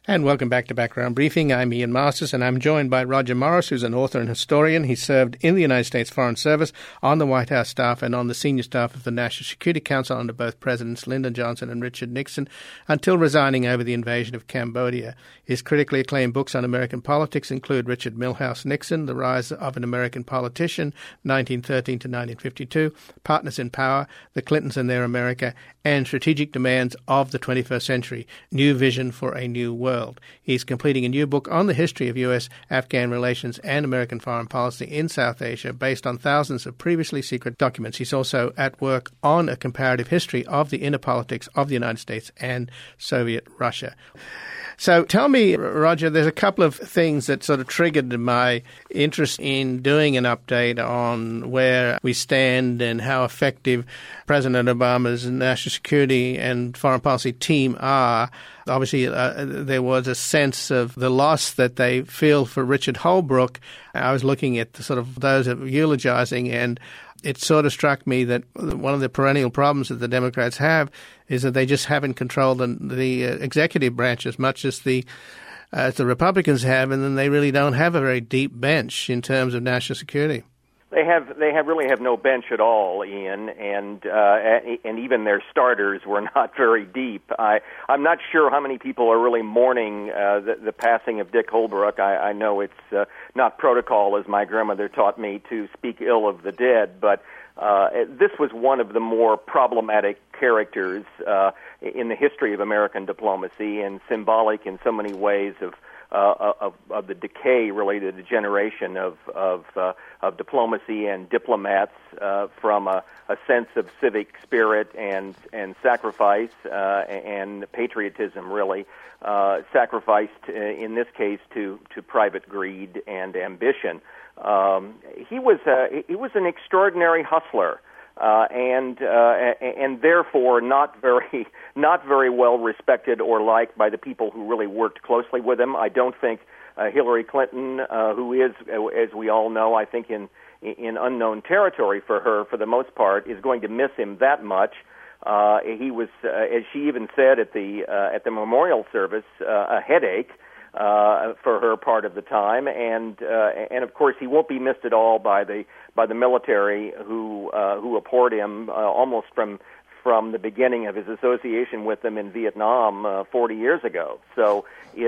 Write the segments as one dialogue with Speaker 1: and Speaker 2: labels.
Speaker 1: And welcome back to Background Briefing. I'm Ian Masters, and I'm joined by Roger Morris, who's an author and historian. He served in the United States Foreign Service, on the White House staff, and on the senior staff of the National Security Council under both Presidents Lyndon Johnson and Richard Nixon, until resigning over the invasion of Cambodia. His critically acclaimed books on American politics include Richard Milhous Nixon, The Rise of an American Politician, 1913 to 1952, Partners in Power, The Clintons and Their America, and Strategic Demands of the 21st Century, New Vision for a New World. He's completing a new book on the history of U.S.-Afghan relations and American foreign policy in South Asia based on thousands of previously secret documents. He's also at work on a comparative history of the inner politics of the United States and Soviet Russia. So tell me, Roger, there's a couple of things that sort of triggered my interest in doing an update on where we stand and how effective President Obama's national security and foreign policy team are. Obviously, there was a sense of the loss that they feel for Richard Holbrooke. I was looking at those eulogizing, and it sort of struck me that one of the perennial problems that the Democrats have is that they just haven't controlled the executive branch as much as the Republicans have, and then they really don't have a very deep bench in terms of national security.
Speaker 2: They really have no bench at all, Ian, and even their starters were not very deep. I'm not sure how many people are really mourning the passing of Dick Holbrooke. I know it's not protocol, as my grandmother taught me, to speak ill of the dead, but this was one of the more problematic characters in the history of American diplomacy, and symbolic in so many ways of the decay, really, to the generation of diplomacy and diplomats from a sense of civic spirit and sacrifice and patriotism, really, sacrificed in this case to private greed and ambition. He was an extraordinary hustler. And therefore not very well respected or liked by the people who really worked closely with him. I don't think Hillary Clinton, who is, as we all know, I think in unknown territory for her for the most part, is going to miss him that much. He was, as she even said at the memorial service, a headache for her part of the time, and of course he won't be missed at all by the military who abhorred him almost from the beginning of his association with them in Vietnam 40 years ago. So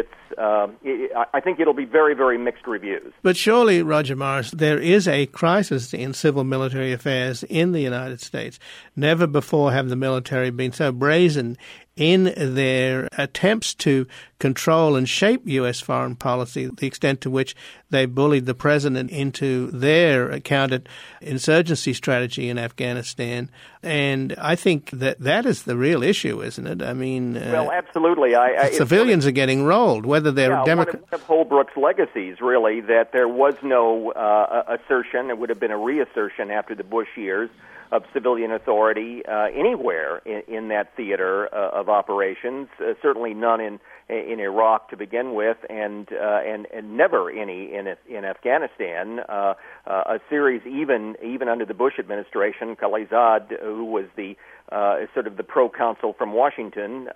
Speaker 2: I think it'll be very, very mixed reviews.
Speaker 1: But surely, Roger Morris, there is a crisis in civil military affairs in the United States. Never before have the military been so brazen in their attempts to control and shape U.S. foreign policy, the extent to which they bullied the president into their counterinsurgency strategy in Afghanistan. And I think that is the real issue, isn't it? I mean,
Speaker 2: well, absolutely.
Speaker 1: Civilians are getting rolled, whether they're Democrats.
Speaker 2: One of Holbrooke's legacies, really, that there was no assertion. It would have been a reassertion after the Bush years of civilian authority anywhere in that theater of operations. Certainly none in Iraq to begin with, and never any in Afghanistan. A series even under the Bush administration, Khalilzad, who was the sort of the pro-counsel from Washington,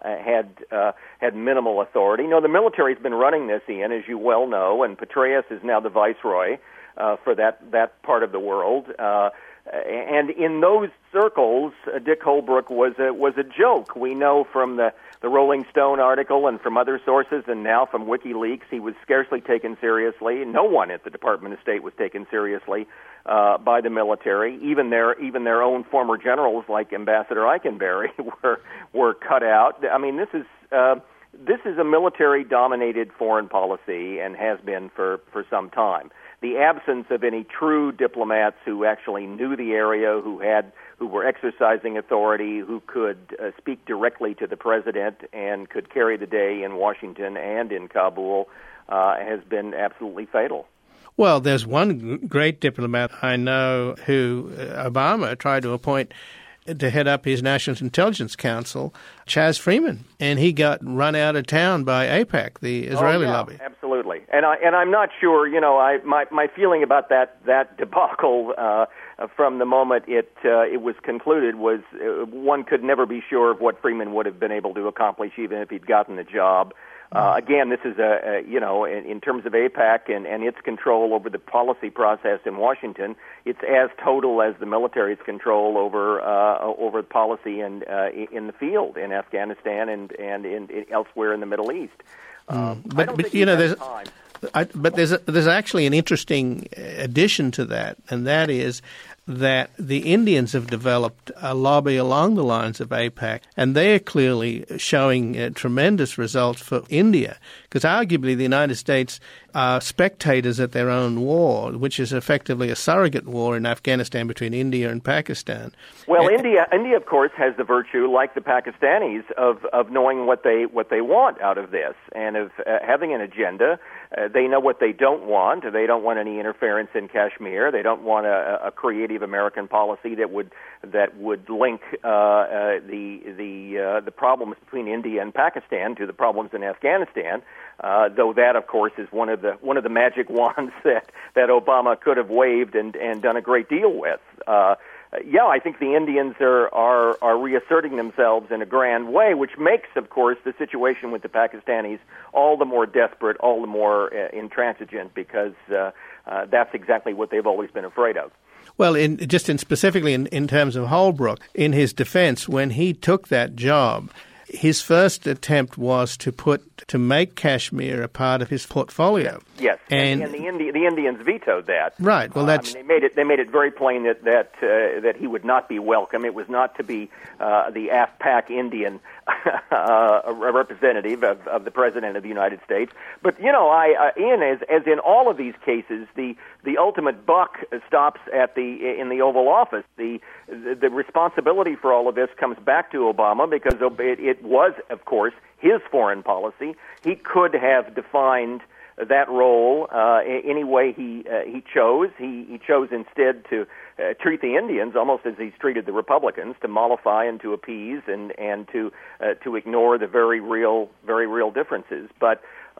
Speaker 2: had minimal authority. No, the military's been running this, Ian, as you well know, and Petraeus is now the viceroy for that part of the world. And in those circles, Dick Holbrooke was a joke. We know from the Rolling Stone article and from other sources, and now from WikiLeaks, he was scarcely taken seriously. No one at the Department of State was taken seriously by the military. Even their own former generals, like Ambassador Eikenberry, were cut out. I mean, this is a military-dominated foreign policy and has been for some time. The absence of any true diplomats who actually knew the area, who were exercising authority, who could speak directly to the president and could carry the day in Washington and in Kabul, has been absolutely fatal.
Speaker 1: Well, there's one great diplomat I know who Obama tried to appoint to head up his National Intelligence Council, Chas Freeman, and he got run out of town by AIPAC, the Israeli lobby.
Speaker 2: Absolutely, and I'm not sure. My feeling about that debacle from the moment it was concluded was one could never be sure of what Freeman would have been able to accomplish, even if he'd gotten the job. Again, this is in terms of AIPAC and its control over the policy process in Washington, it's as total as the military's control over policy and in the field in Afghanistan and elsewhere in the Middle East.
Speaker 1: There's actually an interesting addition to that, and that is that the Indians have developed a lobby along the lines of AIPAC, and they are clearly showing tremendous results for India, because arguably the United States are spectators at their own war, which is effectively a surrogate war in Afghanistan between India and Pakistan.
Speaker 2: Well, India, of course, has the virtue, like the Pakistanis, of knowing what they want out of this, and of having an agenda. They know what they don't want. They don't want any interference in Kashmir. They don't want a creative American policy that would link the problems between India and Pakistan to the problems in Afghanistan. Though that, of course, is one of the magic wands that Obama could have waved and done a great deal with. I think the Indians are reasserting themselves in a grand way, which makes, of course, the situation with the Pakistanis all the more desperate, all the more intransigent, because that's exactly what they've always been afraid of.
Speaker 1: Well, specifically in terms of Holbrooke, in his defense, when he took that job, his first attempt was to make Kashmir a part of his portfolio.
Speaker 2: Yes, and the Indians vetoed that.
Speaker 1: Right. Well, that's
Speaker 2: they made it very plain that he would not be welcome. It was not to be the AFPAC Indian representative of the President of the United States. But Ian, as in all of these cases, the ultimate buck stops in the Oval Office. The responsibility for all of this comes back to Obama, because it was, of course, his foreign policy. He could have defined that role any way he chose. He chose instead to treat the Indians almost as he's treated the Republicans, to mollify and to appease and to ignore the very real differences. But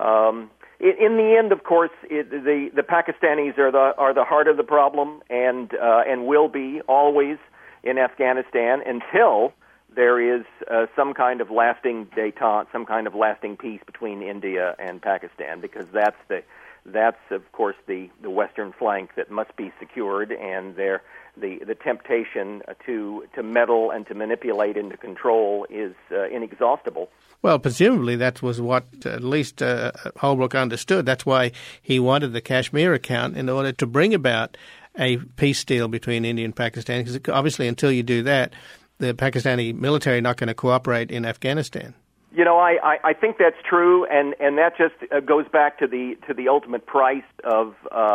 Speaker 2: in the end, of course, the Pakistanis are the heart of the problem, and will be always in Afghanistan until there is some kind of lasting détente, some kind of lasting peace between India and Pakistan, because that's of course the western flank that must be secured, and the temptation to meddle and to manipulate and to control is inexhaustible.
Speaker 1: Well, presumably that was what at least Holbrooke understood. That's why he wanted the Kashmir account, in order to bring about a peace deal between India and Pakistan, because obviously until you do that, the Pakistani military are not going to cooperate in Afghanistan.
Speaker 2: I think that's true, and that just goes back to the ultimate price of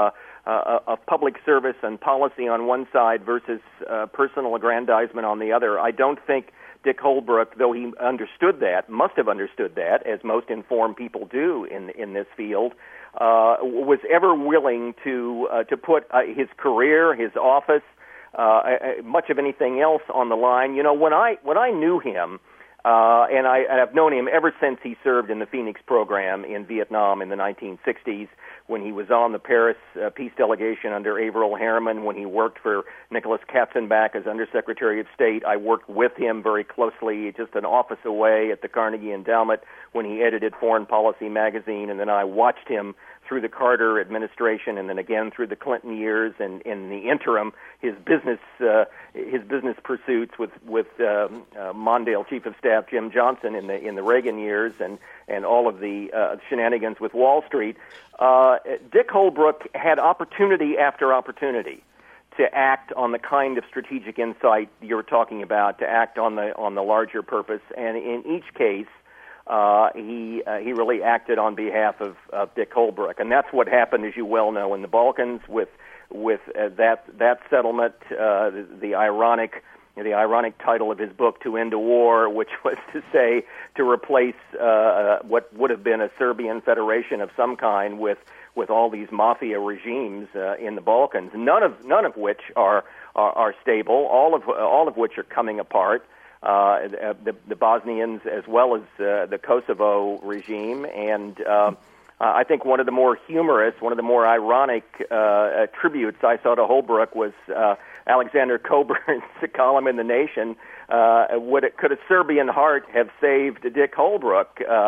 Speaker 2: public service and policy on one side versus personal aggrandizement on the other. I don't think Dick Holbrooke, though he must have understood that, as most informed people do in this field, was ever willing to put his career, his office, much of anything else on the line. When I knew him, and I've known him ever since he served in the Phoenix program in Vietnam in the 1960s, when he was on the Paris peace delegation under Averell Harriman, when he worked for Nicholas Katzenbach as Undersecretary of State. I worked with him very closely, just an office away at the Carnegie Endowment, when he edited Foreign Policy magazine, and then I watched him through the Carter administration, and then again through the Clinton years, and in the interim, his business pursuits with Mondale Chief of Staff Jim Johnson in the Reagan years, and all of the shenanigans with Wall Street. Dick Holbrooke had opportunity after opportunity to act on the kind of strategic insight you're talking about, to act on the larger purpose, and in each case, he really acted on behalf of Dick Holbrooke, and that's what happened, as you well know, in the Balkans with that settlement. The ironic title of his book, "To End a War," which was to say to replace what would have been a Serbian federation of some kind with all these mafia regimes in the Balkans. None of which are stable. All of which are coming apart. The Bosnians as well as the Kosovo regime, and I think one of the more humorous, one of the more ironic tributes I saw to Holbrooke was Alexander Coburn's column in The Nation. Could a Serbian heart have saved Dick Holbrooke?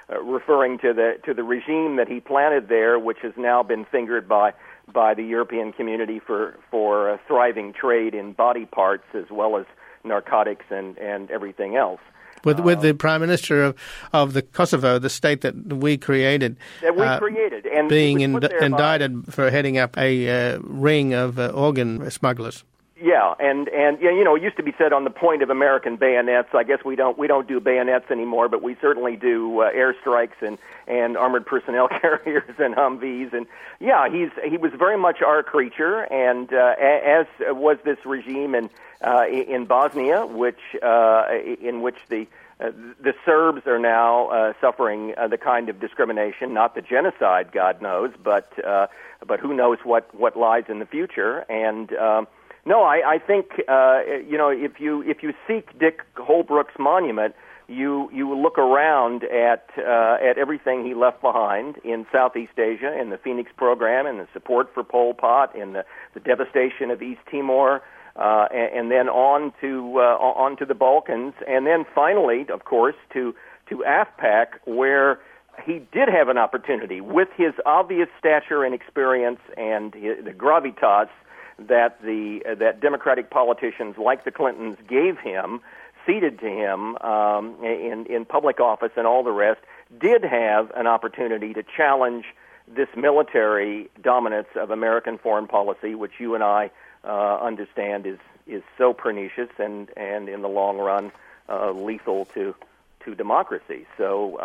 Speaker 2: referring to the regime that he planted there, which has now been fingered by the European community for thriving trade in body parts as well as narcotics and everything else.
Speaker 1: With the Prime Minister of the Kosovo, the state that we created.
Speaker 2: And
Speaker 1: being indicted for heading up a ring of organ smugglers.
Speaker 2: Yeah, and it used to be said on the point of American bayonets. I guess we don't do bayonets anymore, but we certainly do airstrikes and armored personnel carriers and Humvees. And yeah, he was very much our creature, and as was this regime in Bosnia, in which the Serbs are now suffering the kind of discrimination, not the genocide, God knows, but who knows what lies in the future. And no, I think if you seek Dick Holbrooke's monument, you look around at everything he left behind in Southeast Asia, in the Phoenix program, and the support for Pol Pot, in the devastation of East Timor. And then on to the Balkans, and then finally, of course, to AFPAC, where he did have an opportunity with his obvious stature and experience and the gravitas that Democratic politicians like the Clintons gave him, ceded to him in public office and all the rest, did have an opportunity to challenge this military dominance of American foreign policy, which you and I understand is so pernicious and in the long run lethal to democracy. So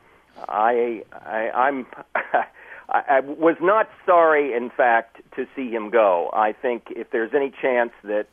Speaker 2: I'm I was not sorry, in fact, to see him go. I think if there's any chance that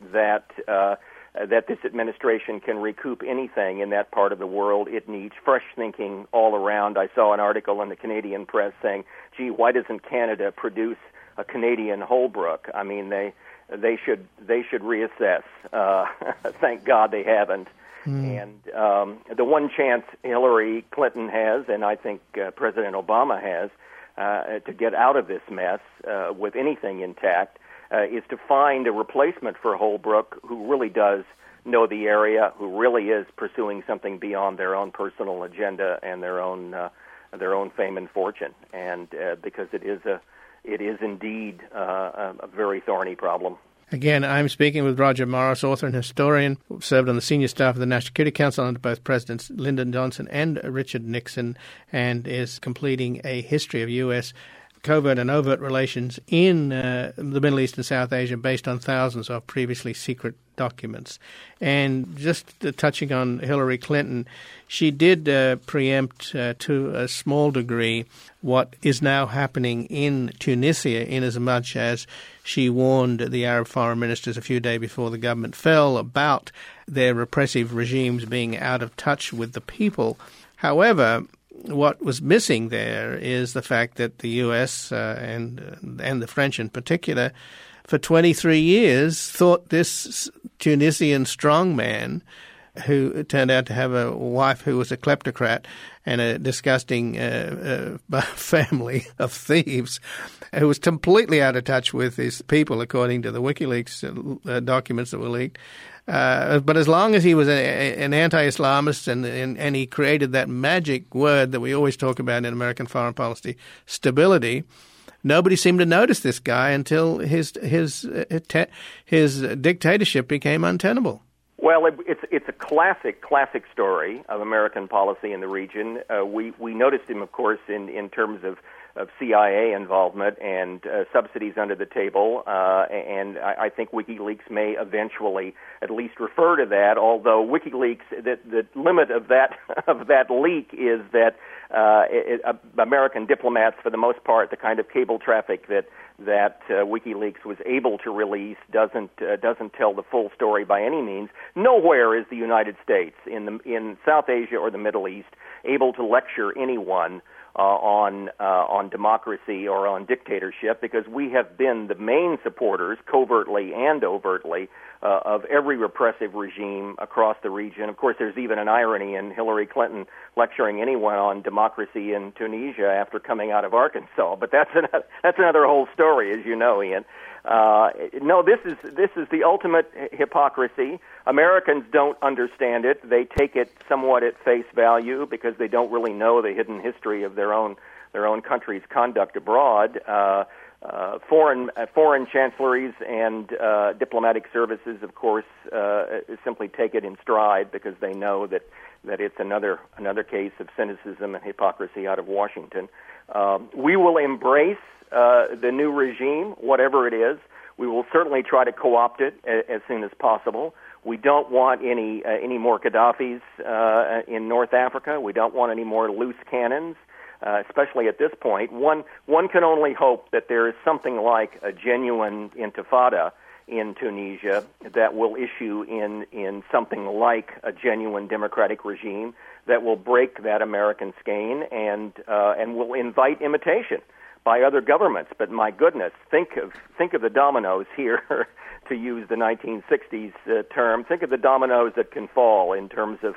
Speaker 2: this administration can recoup anything in that part of the world, it needs fresh thinking all around. I saw an article in the Canadian press saying, "Gee, why doesn't Canada produce a Canadian Holbrooke?" I mean, they should reassess. Thank God they haven't. And the one chance Hillary Clinton has, and I think President Obama has, to get out of this mess with anything intact, is to find a replacement for Holbrooke who really does know the area, who really is pursuing something beyond their own personal agenda and their own fame and fortune. And because it is indeed a very thorny problem.
Speaker 1: Again, I'm speaking with Roger Morris, author and historian, who served on the senior staff of the National Security Council under both Presidents Lyndon Johnson and Richard Nixon, and is completing a history of U.S. covert and overt relations in the Middle East and South Asia based on thousands of previously secret documents. And just touching on Hillary Clinton, she did preempt to a small degree what is now happening in Tunisia, in as much as she warned the Arab foreign ministers a few days before the government fell about their repressive regimes being out of touch with the people. However, what was missing there is the fact that the U.S. and the French in particular, for 23 years, thought this Tunisian strongman, who turned out to have a wife who was a kleptocrat and a disgusting family of thieves, who was completely out of touch with his people, according to the WikiLeaks documents that were leaked. But as long as he was an anti-Islamist and he created that magic word that we always talk about in American foreign policy, stability, nobody seemed to notice this guy until his dictatorship became untenable.
Speaker 2: Well, it's a classic story of American policy in the region. We noticed him, of course, in terms of CIA involvement and subsidies under the table, and I think WikiLeaks may eventually at least refer to that. Although WikiLeaks, the limit of that leak is that American diplomats, for the most part, the kind of cable traffic that WikiLeaks was able to release doesn't tell the full story by any means. Nowhere is the United States in South Asia or the Middle East able to lecture anyone on democracy or on dictatorship, because we have been the main supporters, covertly and overtly, of every repressive regime across the region. Of course, there's even an irony in Hillary Clinton lecturing anyone on democracy in Tunisia after coming out of Arkansas, but that's another whole story, as you know, Ian. No, this is the ultimate hypocrisy. Americans don't understand it. They take it somewhat at face value because they don't really know the hidden history of their own country's conduct abroad. Foreign chancelleries and diplomatic services, of course, simply take it in stride because they know that it's another case of cynicism and hypocrisy out of Washington. We will embrace the new regime, whatever it is. We will certainly try to co-opt it as soon as possible. We don't want any more Gaddafis in North Africa. We don't want any more loose cannons. Especially at this point, one can only hope that there is something like a genuine intifada in Tunisia that will issue in something like a genuine democratic regime that will break that American skein and will invite imitation by other governments. But my goodness, think of the dominoes here, to use the 1960s term. Think of the dominoes that can fall in terms of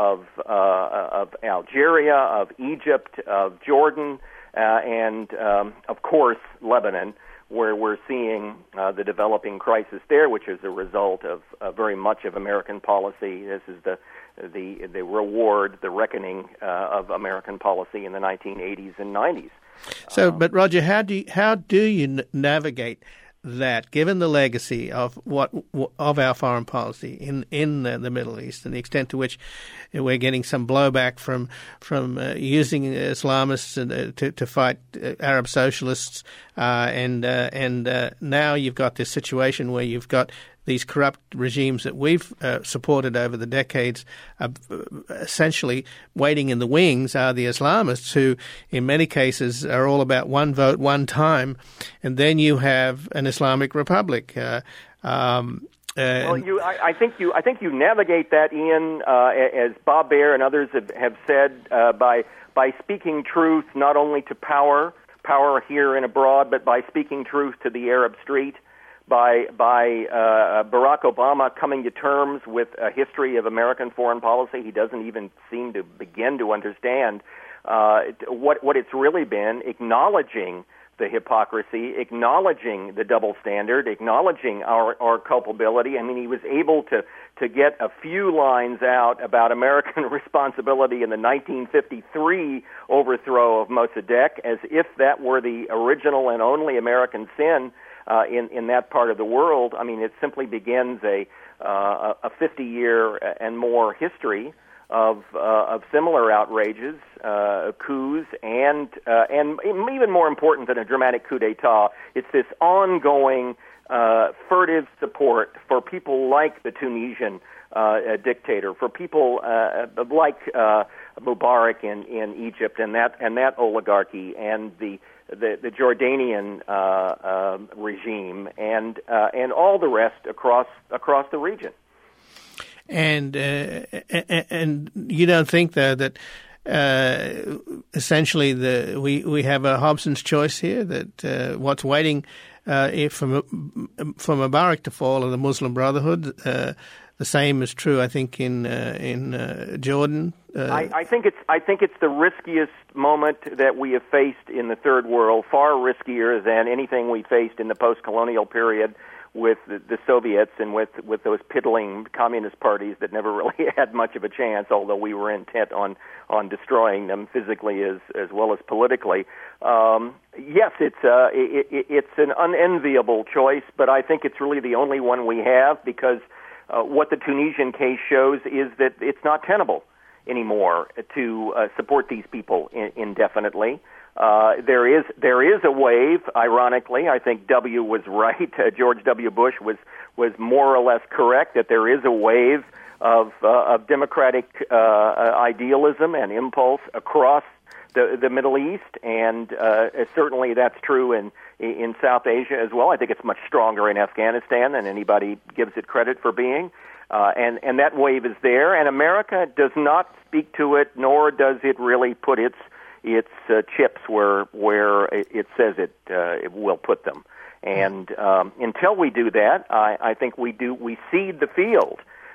Speaker 2: Algeria, of Egypt, of Jordan, and of course Lebanon, where we're seeing the developing crisis there, which is a result of very much of American policy. This is the reward, the reckoning of American policy in the 1980s and 90s.
Speaker 1: So, but Roger, how do you navigate that, given the legacy of our foreign policy in the Middle East and the extent to which we're getting some blowback from using Islamists to fight Arab socialists, and now you've got this situation where you've got these corrupt regimes that we've supported over the decades, essentially waiting in the wings, are the Islamists, who in many cases are all about one vote, one time, and then you have an Islamic Republic.
Speaker 2: I think you navigate that, Ian, as Bob Baer and others have said, by speaking truth not only to power here and abroad, but by speaking truth to the Arab street. By Barack Obama coming to terms with a history of American foreign policy. He doesn't even seem to begin to understand what it's really been, acknowledging the hypocrisy, acknowledging the double standard, acknowledging our culpability. I mean, he was able to get a few lines out about American responsibility in the 1953 overthrow of Mossadegh, as if that were the original and only American sin in that part of the world. I mean, it simply begins a 50-year and more history of similar outrages, coups, and even more important than a dramatic coup d'état, it's this ongoing furtive support for people like the Tunisian dictator, for people like Mubarak in Egypt, and that oligarchy, and the Jordanian regime, and all the rest across the region.
Speaker 1: And you don't think, though, that essentially we have a Hobson's choice here, that what's waiting for Mubarak to fall are the Muslim Brotherhood? The same is true, I think, in Jordan.
Speaker 2: I think it's the riskiest moment that we have faced in the Third World, far riskier than anything we faced in the post-colonial period with the Soviets and with those piddling communist parties that never really had much of a chance, although we were intent on destroying them physically as well as politically. Yes, it's an unenviable choice, but I think it's really the only one we have, because what the Tunisian case shows is that it's not tenable anymore to support these people indefinitely. There is a wave. Ironically, I think W was right. George W. Bush was more or less correct that there is a wave of democratic idealism and impulse across the Middle East, and certainly that's true in South Asia as well. I think it's much stronger in Afghanistan than anybody gives it credit for being. And that wave is there, and America does not speak to it, nor does it really put its chips where it says it will put them. And until we do that, I think we seed the field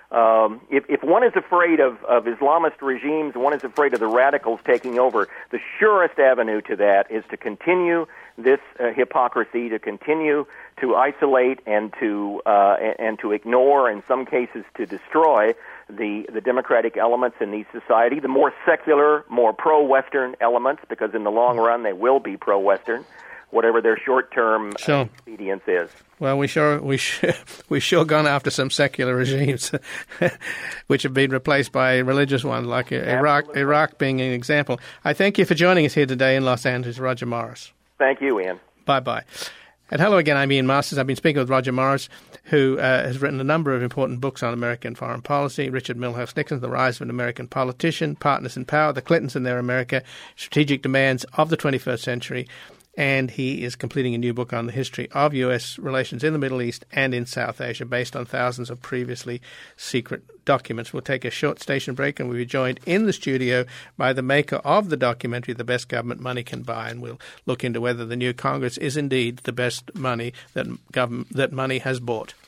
Speaker 2: If one is afraid of Islamist regimes, one is afraid of the radicals taking over, the surest avenue to that is to continue this hypocrisy, to continue to isolate and to ignore, in some cases to destroy, the democratic elements in these society, the more secular, more pro-Western elements, because in the long run they will be pro-Western, whatever their short-term expedience is.
Speaker 1: Well, we sure gone after some secular regimes, which have been replaced by religious ones, like Iraq being an example. I thank you for joining us here today in Los Angeles, Roger Morris.
Speaker 2: Thank you, Ian.
Speaker 1: Bye-bye. And hello again, I'm Ian Masters. I've been speaking with Roger Morris, who has written a number of important books on American foreign policy: Richard Milhous Nixon, The Rise of an American Politician, Partners in Power, The Clintons and Their America, Strategic Demands of the 21st Century. And he is completing a new book on the history of U.S. relations in the Middle East and in South Asia, based on thousands of previously secret documents. We'll take a short station break, and we'll be joined in the studio by the maker of the documentary, The Best Government Money Can Buy, and we'll look into whether the new Congress is indeed the best money that money has bought.